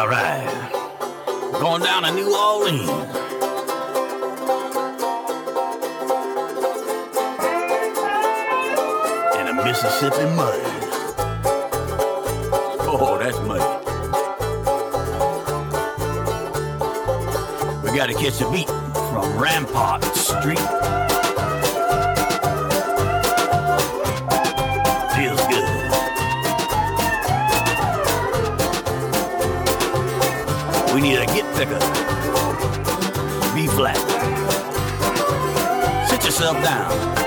All right. Going down to New Orleans. And the Mississippi mud. Oh, that's muddy. We gotta catch a beat from Rampart Street. Feels good. We need a get thicker. B flat. Sit yourself down.